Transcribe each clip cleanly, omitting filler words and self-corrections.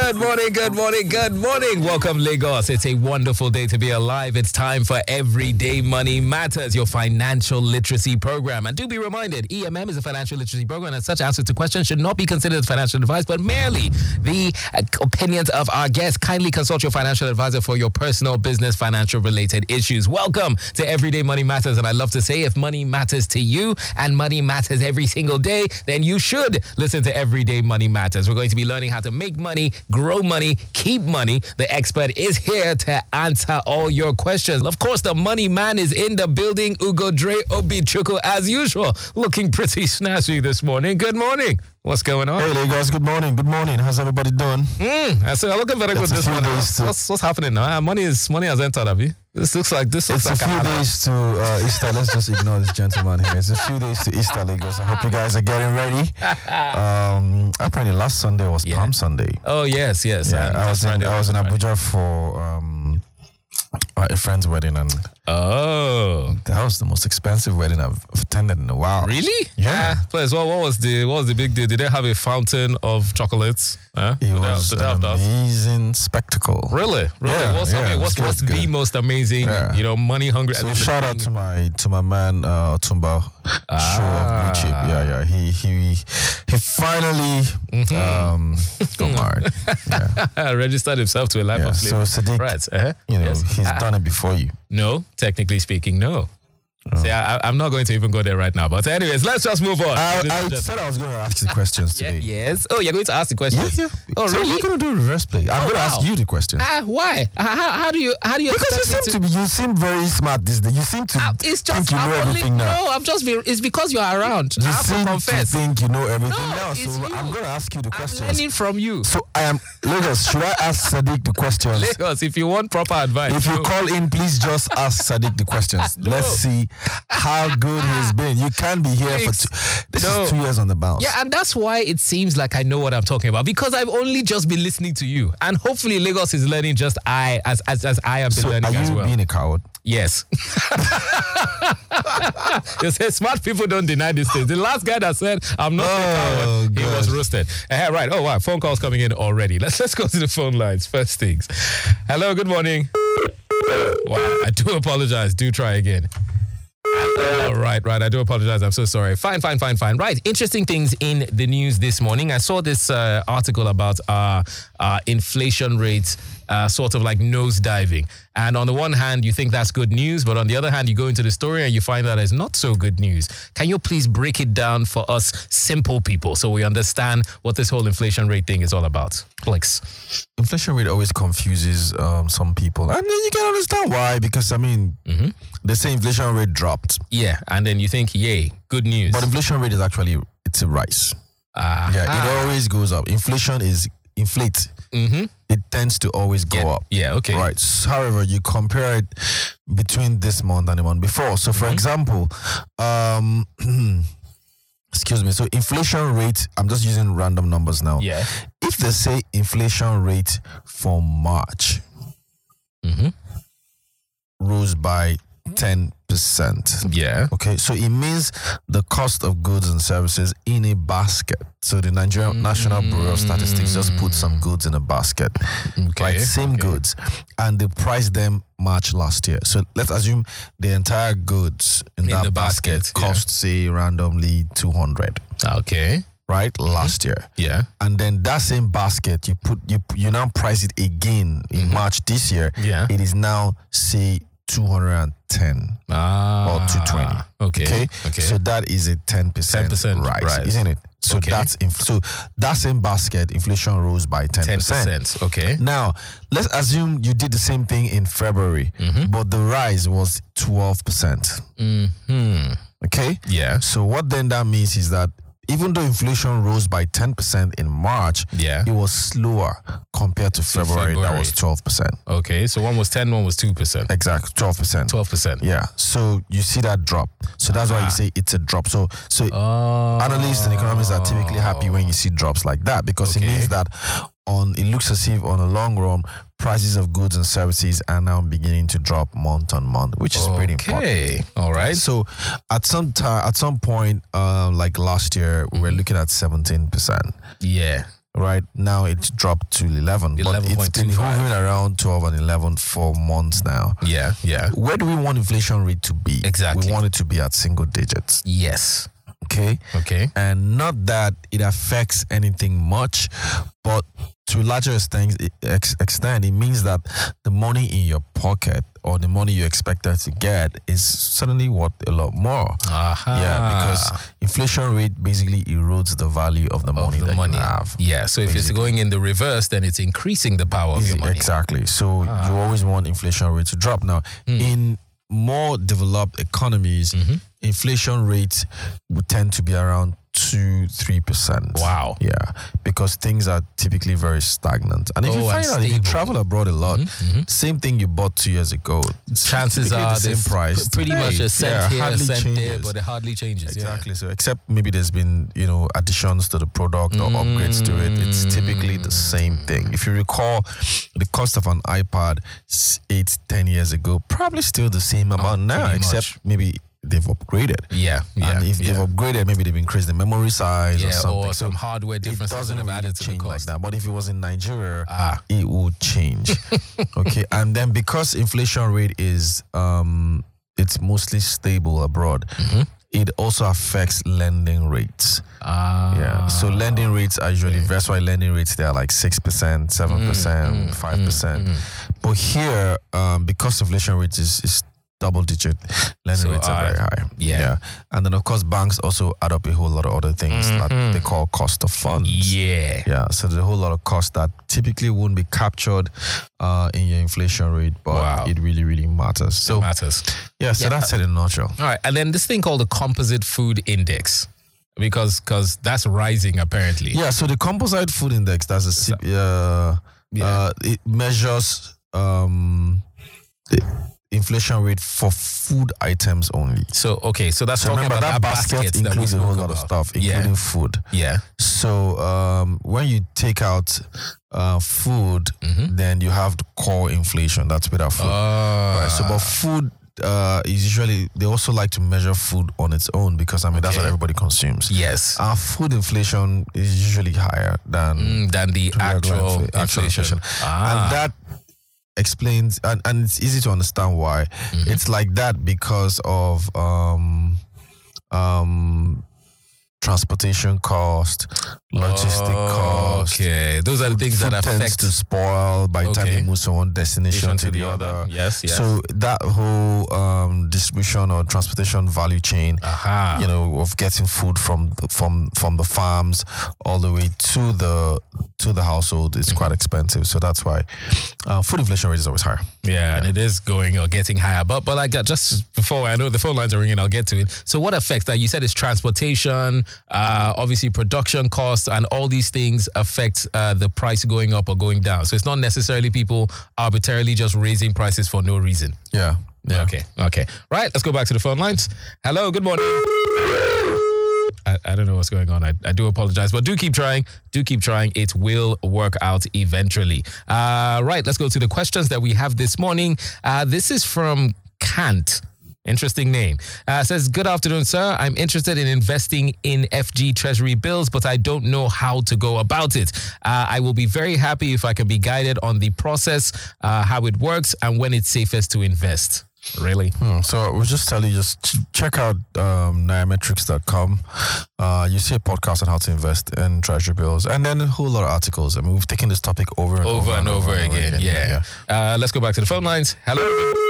Good morning, good morning, good morning. Welcome, Lagos. It's a wonderful day to be alive. It's time for Everyday Money Matters, your financial literacy program. And do be reminded, EMM is a financial literacy program, and such answers to questions should not be considered as financial advice, but merely the opinions of our guests. Kindly consult your financial advisor for your personal, business, financial related issues. Welcome to Everyday Money Matters. And I love to say, if money matters to you and money matters every single day, then you should listen to Everyday Money Matters. We're going to be learning how to make money, grow money, keep money. The expert is here to answer all your questions. Of course, the money man is in the building. Ugo Dre Obichuku, as usual, looking pretty snazzy this morning. Good morning. What's going on? Hey, Lagos. Good morning. Good morning. How's everybody doing? I said, I'm looking very good this morning. What's happening now? Money has entered, have you? This looks like it's a few days to Easter. Let's just ignore this gentleman here. It's a few days to Easter, Lagos. I hope you guys are getting ready. Apparently, last Sunday was Palm Sunday. Oh yes. Yeah, I was in Abuja for a friend's wedding, and that was the most expensive wedding I've attended in a while. Really? Yeah. Please, what was the big deal? Did they have a fountain of chocolates? It was an amazing spectacle. Really? Yeah, what's the most amazing? Money hungry. So shout out to my man Tumba Show of Blue Chip. Yeah. He finally got married. Yeah. Registered himself to a life of slavery. So Sadiq, right. He's done it before you. No, technically speaking, no. See, I'm not going to even go there right now. But anyways, let's just move on. I said I was going to ask you the questions today. Yes. Oh, you're going to ask the questions? Yeah. Oh, so really? We're going to do reverse play. I'm going to ask you the questions. Why? How do you? Because you seem very smart these days. You seem to think you know everything now. No, it's because you're around. You seem to think you know everything No, now. So you. I'm going to ask you the questions. I'm learning from you. So I am Lagos. Should I ask Sadiq the questions? Lagos, if you want proper advice. If you call in, please just ask Sadiq the questions. No. Let's see how good he's been. You can't be here for this is 2 years on the bounce. Yeah, and that's why it seems like I know what I'm talking about, because I've only just been listening to you, and hopefully Lagos is learning just as I have been learning as well. Are you being a coward? Yes. You say smart people don't deny these things. The last guy that said I'm not a coward, he was roasted. Right. Oh wow, phone calls coming in already. Let's go to the phone lines first things. Hello, good morning. Wow, I do apologize. Do try again. Right. I do apologize. I'm so sorry. Fine. Right. Interesting things in the news this morning. I saw this article about inflation rates sort of like nosediving. And on the one hand, you think that's good news, but on the other hand, you go into the story and you find that it's not so good news. Can you please break it down for us simple people so we understand what this whole inflation rate thing is all about? Please. Inflation rate always confuses some people. And then you can understand why, because, they say inflation rate dropped. Yeah, and then you think, yay, good news. But inflation rate is actually, it's a rise. Yeah, it always goes up. Inflation is inflate. It tends to always go up. Yeah, okay. Right. So, however, you compare it between this month and the month before. So, for example, excuse me. So, inflation rate, I'm just using random numbers now. Yeah. If they say inflation rate for March rose by 10%. Yeah. Okay, so it means the cost of goods and services in a basket. So the Nigerian National Bureau of Statistics just put some goods in a basket. Okay. Right, same goods. And they priced them March last year. So let's assume the entire goods in that the basket cost, say, randomly 200. Okay. Right, last year. Yeah. And then that same basket, you now price it again in March this year. Yeah. It is now, say, 210 or 220. Okay. So that is a 10% rise, isn't it? So that same basket, inflation rose by 10%. Okay. Now, let's assume you did the same thing in February, but the rise was 12%. Okay? Yeah. So what then that means is that even though inflation rose by 10% in March, it was slower compared to February. That was 12%. Okay, so one was 10, one was 2%. Exactly, 12%. 12%. Yeah, so you see that drop. So that's why you say it's a drop. So analysts and economists are typically happy when you see drops like that, because it means that it looks as if on a long run, prices of goods and services are now beginning to drop month on month, which is pretty important. Okay, all right. So at some point, like last year, we were looking at 17%. Yeah. Right now, it's dropped to 11. But it's been hovering around 12 and 11 for months now. Yeah. Where do we want inflation rate to be? Exactly. We want it to be at single digits. Yes. Okay. And not that it affects anything much, but to a larger extent, it means that the money in your pocket or the money you expected to get is suddenly worth a lot more. Yeah, because inflation rate basically erodes the value of the money that you have. Yeah, so if it's going in the reverse, then it's increasing the power of your money. Exactly. So you always want inflation rate to drop. Now, in more developed economies, inflation rates would tend to be around 2-3%. Wow. Yeah, because things are typically very stagnant. And if you find out, if you travel abroad a lot, same thing you bought 2 years ago, chances are the same price. Pretty much a cent here, a cent changes. there, but it hardly changes. Exactly. So except maybe there's been, additions to the product or upgrades to it, it's typically the same thing. If you recall, the cost of an iPad 8-10 years ago, probably still the same amount now, except maybe they've upgraded. Yeah. And if they've upgraded, maybe they've increased the memory size or something. Or some hardware differences. It doesn't have added to the cost. Like that. But if it was in Nigeria, it would change. Okay. And then because inflation rate is it's mostly stable abroad, it also affects lending rates. Yeah. So lending rates are usually, that's why lending rates, they are like 6%, 7%, 5%. But here, because inflation rate is double digit, lending rates are very high. Yeah. And then of course banks also add up a whole lot of other things that they call cost of funds. Yeah. So there's a whole lot of cost that typically wouldn't be captured in your inflation rate, but it really, really matters. So it matters. Yeah, so that's it in a nutshell. All right. And then this thing called the Composite Food Index. Because that's rising apparently. Yeah, so the Composite Food Index, that's it measures the inflation rate for food items only. So that's talking remember, about that basket includes a whole lot of stuff, including food. Yeah. So when you take out food, then you have the core inflation. That's without food. Right. So, but food is usually, they also like to measure food on its own because that's what everybody consumes. Yes. Our food inflation is usually higher than the actual inflation. And that explains, and it's easy to understand why. It's like that because of transportation cost, logistic cost. Okay, those are the things that affect. Tends to spoil by the time you move from one destination to the other. Yes. So that whole distribution or transportation value chain, of getting food from the farms all the way to the household is quite expensive. So that's why food inflation rate is always higher. Yeah, and it is getting higher. But like just before, I know the phone lines are ringing. I'll get to it. So what affects that? You said it's transportation. Obviously production costs and all these things affect the price going up or going down. So it's not necessarily people arbitrarily just raising prices for no reason. Yeah. Okay. Right, let's go back to the phone lines. Hello, good morning. I don't know what's going on. I do apologize, but do keep trying. It will work out eventually. Right, let's go to the questions that we have this morning. This is from Kant. Interesting name. Says, good afternoon, sir. I'm interested in investing in FG Treasury bills, but I don't know how to go about it. I will be very happy if I can be guided on the process, how it works, and when it's safest to invest. Really? So we'll just tell you, just check out nairametrics.com. You see a podcast on how to invest in treasury bills, and then a whole lot of articles. I mean, we've taken this topic over and over again. Yeah. Let's go back to the phone lines. Hello.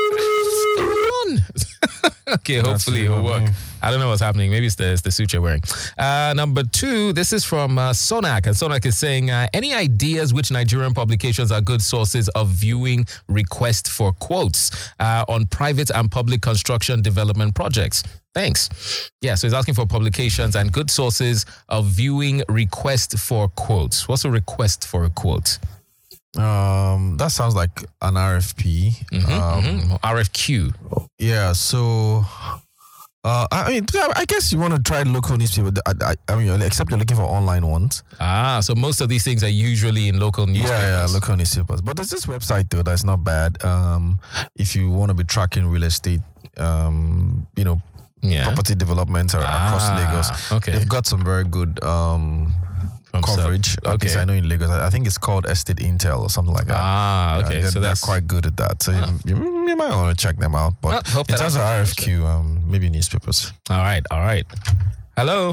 Okay, hopefully it will work. I don't know what's happening. Maybe it's the suit you're wearing. Number 2, this is from Sonak. And Sonak is saying, any ideas which Nigerian publications are good sources of viewing request for quotes on private and public construction development projects? Thanks. Yeah, so he's asking for publications and good sources of viewing request for quotes. What's a request for a quote? That sounds like an RFP. RFQ. Yeah, so I guess you want to try local newspaper. I mean, except you're looking for online ones. So most of these things are usually in local newspapers. Yeah, local newspapers. But there's this website though that's not bad. If you want to be tracking real estate, property development across Lagos. Okay. They've got some very good coverage. At least I know in Lagos. I think it's called Estate Intel or something like that. Ah, okay. So they're quite good at that. So you might want to check them out. But in terms of RFQ, maybe newspapers. All right. Hello.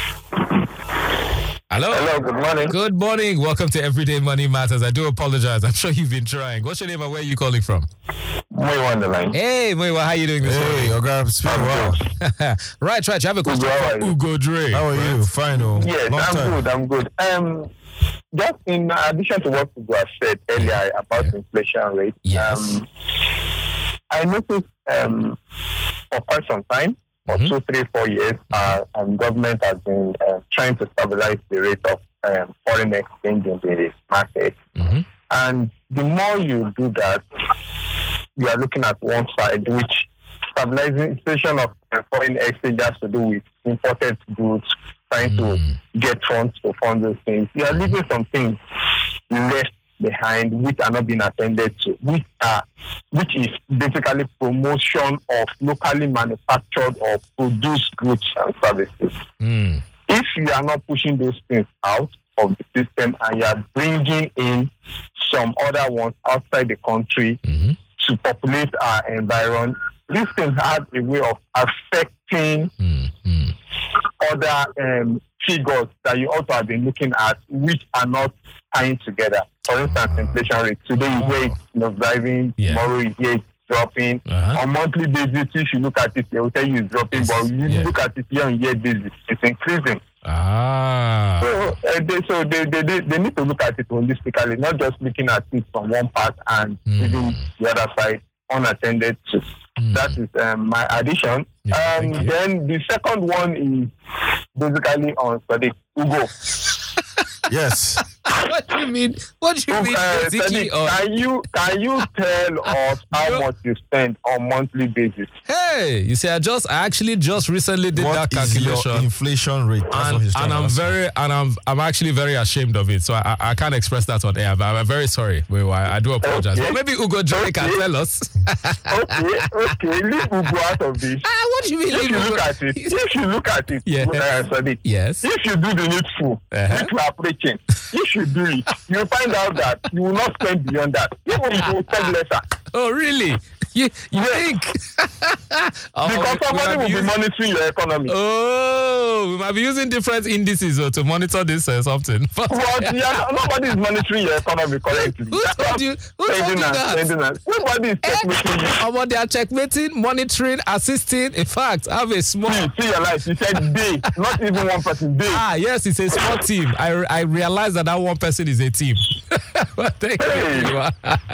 Hello, good morning. Good morning. Welcome to Everyday Money Matters. I do apologize. I'm sure you've been trying. What's your name and where are you calling from? Muiwa on the line. Hey, Muiwa, how you doing this morning? Hey, okay, speak well. Right. You have a question for Ugo Dre. How are you? Fine. Yes, I'm good. Just in addition to what Ugo has said earlier about inflation rate, yes. I noticed for quite some time, for 2, 3, 4 years, government has been trying to stabilize the rate of foreign exchange in the market. Mm-hmm. And the more you do that, you are looking at one side, which stabilization of foreign exchange has to do with imported goods, trying to get funds to fund those things. You are leaving some things left behind which are not being attended to, which is basically promotion of locally manufactured or produced goods and services. If you are not pushing those things out of the system and you are bringing in some other ones outside the country to populate our environment, these things have a way of affecting other figures that you also have been looking at, which are not tying together. For instance, inflation rate. Today you hear it's driving, tomorrow you hear it's dropping. On monthly basis, if you look at it, they will tell you it's dropping, but you look at it year-on-year basis, it's increasing. So they need to look at it holistically, not just looking at it from one part and leaving the other side unattended to. That is my addition. Then the second one is basically on Sadiq Ugo. Yes. What do you mean? Basically, can you tell us how much you spend on monthly basis? Hey, you see, I actually just recently did that calculation. What is your inflation rate? I'm actually very ashamed of it. So I can't express that on air. But I'm very sorry. I do apologize. Okay. But maybe Ugo Dre can tell us. Okay. Leave Ugo out of this. What do you mean? If you look at it, yes. If you do the needful, which we are preaching, if you do it, you find out that you will not spend beyond that. Even if you will spend lesser. Oh, really? You think? Because somebody will be monitoring your economy. Oh, we might be using different indices to monitor this or something. Nobody is monitoring your economy correctly. Who told you that? Nobody is checkmating you. They are checkmating, monitoring, assisting. In fact, I have a small... See your life. You said they, not even one person. They. Yes, it's a small team. I realize that one person is a team. Thank you.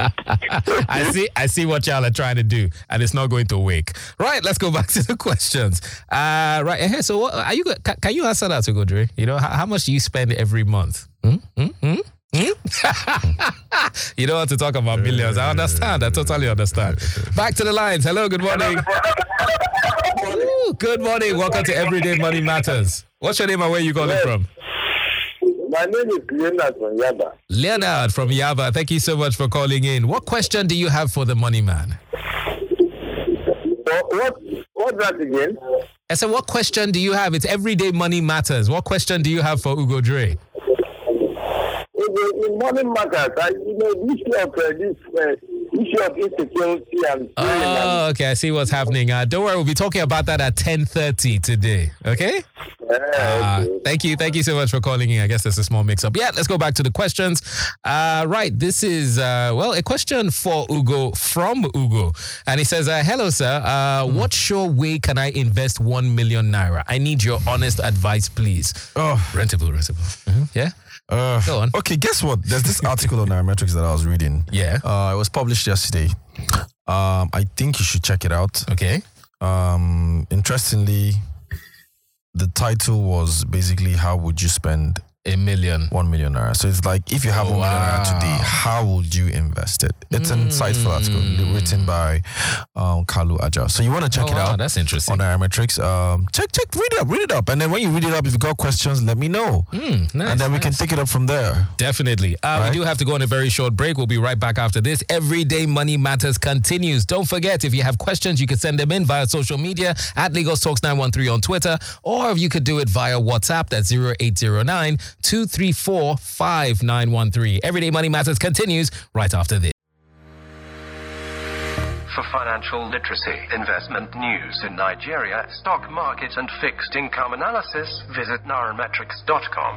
I see what y'all are trying to do, and it's not going to work. Right, let's go back to the questions. Right, so what are you? Can you answer that, Ugo Dre? You know, how much do you spend every month? You don't want to talk about millions. I understand. I totally understand. Back to the lines. Hello, good morning. Ooh, good morning. Welcome to Everyday Money Matters. What's your name and where are you calling from? My name is Leonard from Yaba. Leonard from Yaba. Thank you so much for calling in. What question do you have for the money man? What's that again? I said, what question do you have? It's Everyday Money Matters. What question do you have for Ugo Dre? In Money Matters, the issue of insecurity and... Oh, okay. I see what's happening. Don't worry. We'll be talking about that at 10:30 today. Okay? Okay. Thank you so much for calling in. I guess there's a small mix-up. Yeah, let's go back to the questions. Right, this is, a question for Ugo, from Ugo. And he says, hello, sir. What sure way can I invest 1 million naira? I need your honest advice, please. Rentable. Yeah? Go on. Okay, guess what? There's this article on Nairametrics that I was reading. Yeah. It was published yesterday. I think you should check it out. Okay. Interestingly, the title was basically how would you spend 1 million. 1 million naira. So it's like, if you have 1 million naira today, how would you invest it? It's an insightful article written by Kalu Aja. So you want to check it out. That's interesting. On Nairametrics. Read it up. And then when you read it up, if you got questions, let me know. Nice, and then we can take it up from there. Definitely. We do have to go on a very short break. We'll be right back after this. Everyday Money Matters continues. Don't forget, if you have questions, you can send them in via social media at Lagos Talks 913 on Twitter, or if you could do it via WhatsApp, that's 0809 234-5913. Everyday Money Matters continues right after this. For financial literacy, investment news in Nigeria, stock market and fixed income analysis, visit nairametrics.com.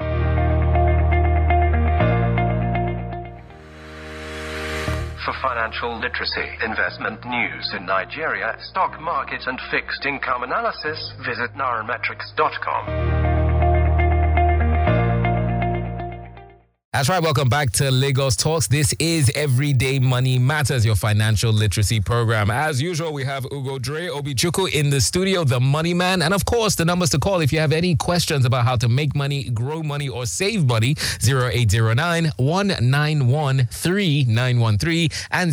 For financial literacy, investment news in Nigeria, stock market and fixed income analysis, visit nairametrics.com. That's right. Welcome back to Lagos Talks. This is Everyday Money Matters, your financial literacy program. As usual, we have Ugo Dre Obichukwu in the studio, the money man. And of course, the numbers to call if you have any questions about how to make money, grow money, or save money, 0809-191-3913 and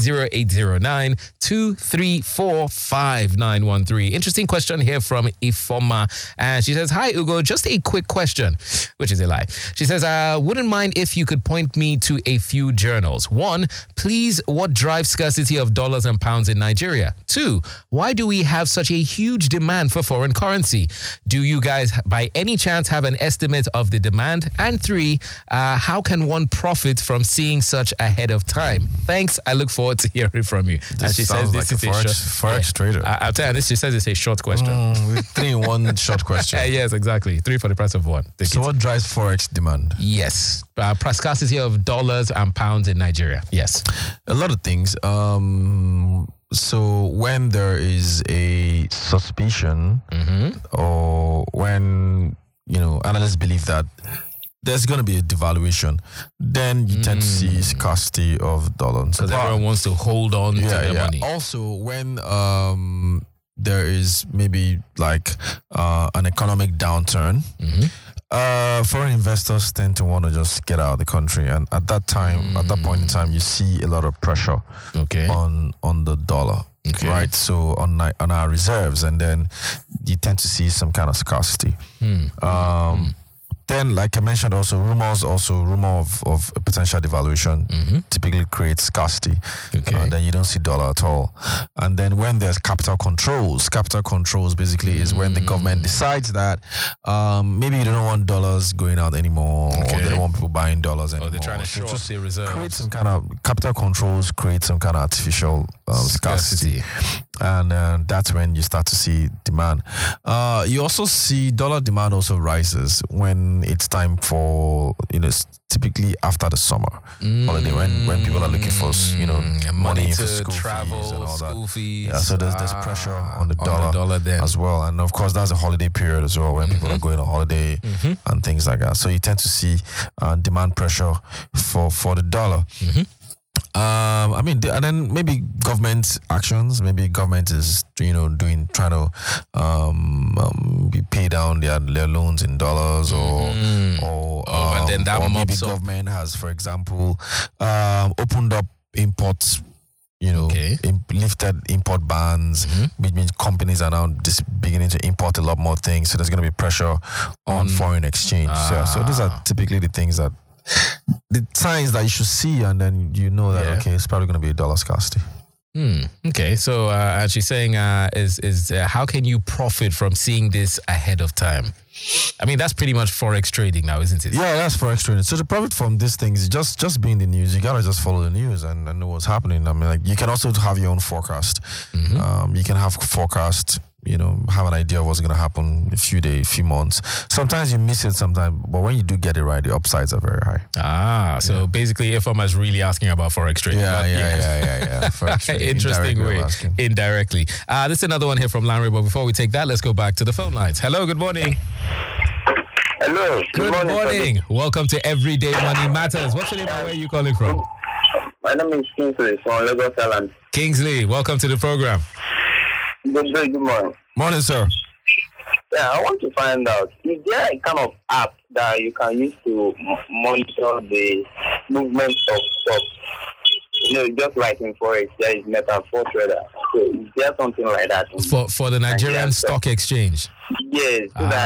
0809-234-5913. Interesting question here from Ifoma. And she says, hi, Ugo, just a quick question, which is a lie. She says, I wouldn't mind if you could point me to a few journals. 1, please, what drives scarcity of dollars and pounds in Nigeria? 2, why do we have such a huge demand for foreign currency? Do you guys, by any chance, have an estimate of the demand? And 3, how can one profit from seeing such ahead of time? Thanks. I look forward to hearing from you. This and she says this like is a forex trader. I'll tell you this. She says it's a short question. 3 in 1 short question. Yes, exactly. 3 for the price of 1. So what drives forex demand? Yes. Scarcity of dollars and pounds in Nigeria. Yes. A lot of things. So when there is a suspicion or when, analysts believe that there's going to be a devaluation, then you tend to see scarcity of dollars. Because everyone wants to hold on to their money. Also, when there is maybe like an economic downturn, foreign investors tend to want to just get out of the country, and at that point in time, you see a lot of pressure on the dollar, right? So on our reserves, and then you tend to see some kind of scarcity. Then, like I mentioned, rumor of a potential devaluation typically creates scarcity. Then you don't see dollar at all. And then when there's capital controls basically is when the government decides that maybe you don't want dollars going out anymore, or they don't want people buying dollars anymore. Or they're trying to shore up their reserves. Create some kind of capital controls, create some kind of artificial scarcity. And that's when you start to see demand. You also see dollar demand also rises when it's time for, typically after the summer holiday, when people are looking for, money for school travel, fees and all that. School fees. Yeah, so there's pressure on the dollar then as well. And of course, that's a holiday period as well, when people are going on holiday and things like that. So you tend to see demand pressure for the dollar. And then maybe government actions. Maybe government is trying to pay down their loans in dollars, and then that maybe government has, for example, opened up imports. Lifted import bans, which means companies are now just beginning to import a lot more things. So there's going to be pressure on foreign exchange. So these are typically the things that. The signs that you should see, and then that it's probably going to be a dollar scarcity. Okay, so as she's saying, is how can you profit from seeing this ahead of time? I mean, that's pretty much forex trading now, isn't it? Yeah, that's forex trading. So the profit from this thing is just being the news. You gotta just follow the news and know what's happening. I mean, like, you can also have your own forecast. You can have forecast. Have an idea of what's going to happen in a few days, few months. Sometimes you miss it sometimes, but when you do get it right, the upsides are very high. So basically, Ifoma is really asking about forex trading. Yeah. Forex trading. Interesting way. Indirectly. This is another one here from Larry, but before we take that, let's go back to the phone lines. Hello, good morning. Hello. Good morning. Welcome to Everyday Money Matters. What's your name and where are you calling from? My name is Kingsley from Lagos Island. Kingsley, welcome to the program. Good morning. Morning, sir. Yeah, I want to find out, is there a kind of app that you can use to monitor the movement of stocks? Just like in Forex, there is Meta4Trader. So is there something like that? For the Nigerian Stock Exchange? Yes. So that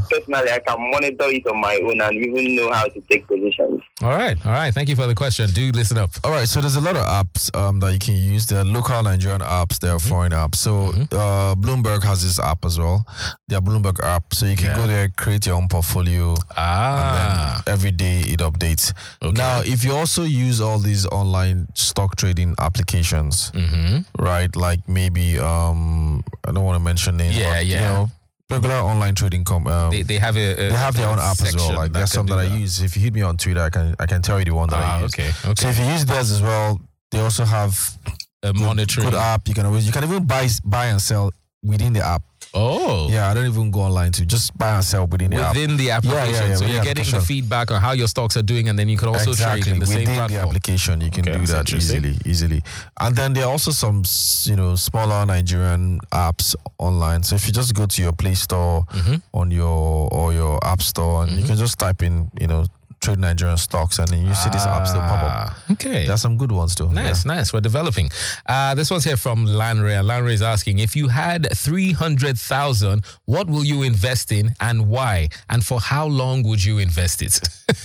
personally, I can monitor it on my own and even know how to take positions. All right. Thank you for the question. Do listen up. All right, so there's a lot of apps that you can use. There are local Nigerian apps, there are foreign apps. So Bloomberg has this app as well. Their Bloomberg app. So you can go there, create your own portfolio. And then every day it updates. Okay. Now, if you also use all these online stock trading applications, right? Like maybe I don't want to mention names. Yeah, but, yeah. You know, regular online trading they have they have their own app as well. Like there's some that I use. If you hit me on Twitter, I can tell you the one that I use. Okay. So if you use theirs as well, they also have a monitoring good app. You can even buy and sell within the app. Oh. Yeah, I don't even go online to just buy and sell within the app. Within the application. Yeah, so you're getting the feedback on how your stocks are doing, and then you can also trade in the same platform. Within the application, you can do that easily. And then there are also some, smaller Nigerian apps online. So if you just go to your Play Store on your App Store, and you can just type in, trade Nigerian stocks, and then you see these apps that pop up. Okay. There's some good ones too. Nice. We're developing. This one's here from Lanre. Lanre is asking, if you had 300,000, what will you invest in and why? And for how long would you invest it?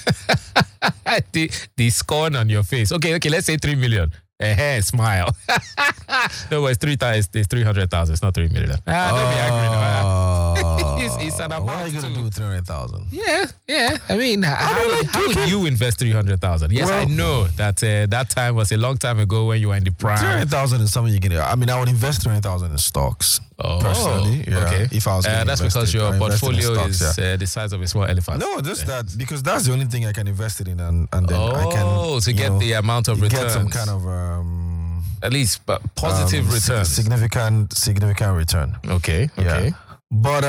the scorn on your face. Okay, let's say 3 million. Smile. No, it's 300,000. It's not 3 million. Don't be angry now. It's an amount. What are you going to do with 300,000? Yeah. I mean, how would you invest 300,000? Yes, I know that that time was a long time ago when you were in the prime. 300,000 is something you can do. I mean, I would invest 300,000 in stocks. Personally, okay. If I was that's because your portfolio is the size of a small elephant. No, just that because that's the only thing I can invest it in, and then I can get the amount of returns. Get some kind of at least positive return, significant return. Okay. Yeah. But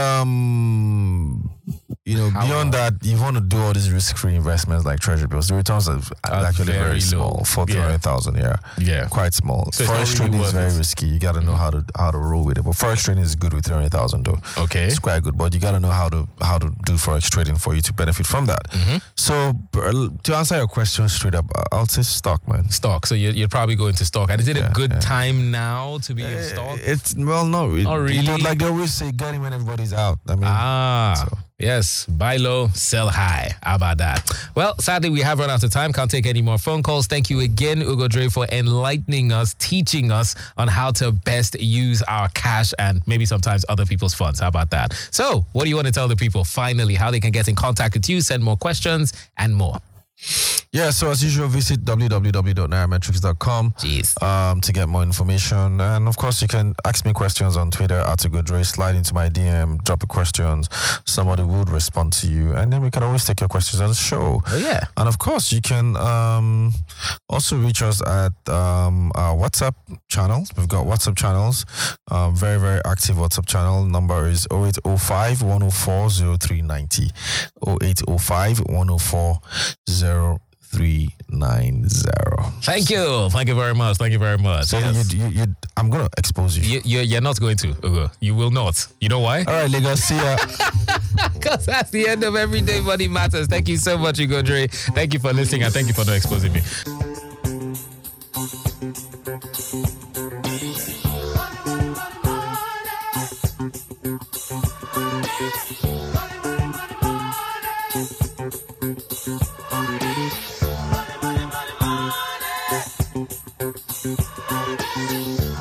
beyond that, you want to do all these risk-free investments like treasury bills. The returns are actually very small for 300,000. Yeah, quite small. So forex trading is very risky. You got to know how to roll with it. But forex trading is good with 300,000 though. Okay, it's quite good. But you got to know how to do forex trading for you to benefit from that. So to answer your question straight up, I'll say stock, man. Stock. So you're probably going to stock. And is it a good time now to be in stock? Not really. Really? Like they always say, get in when everybody's out. I mean, yes, buy low, sell high. How about that? Well, sadly, we have run out of time. Can't take any more phone calls. Thank you again, Ugo Dre, for enlightening us, teaching us on how to best use our cash and maybe sometimes other people's funds. How about that? So, what do you want to tell the people, finally, how they can get in contact with you, send more questions, and more? Yeah, so as usual, visit www.nairametrics.com to get more information. And of course, you can ask me questions on Twitter @ugodre, slide into my DM, drop the questions. Somebody would respond to you. And then we can always take your questions on the show. Oh, yeah. And of course, you can also reach us at our WhatsApp channels. We've got WhatsApp channels, very, very active WhatsApp channel. Number is 0805 104 0390. 0805 104 0390. Thank you very much. So yes. I'm gonna expose you. You're not going to, Ugo. You will not. You know why? All right, Lagos, see ya. Because that's the end of Everyday Money Matters. Thank you so much, Ugo Dre. Thank you for listening, and thank you for not exposing me. Money.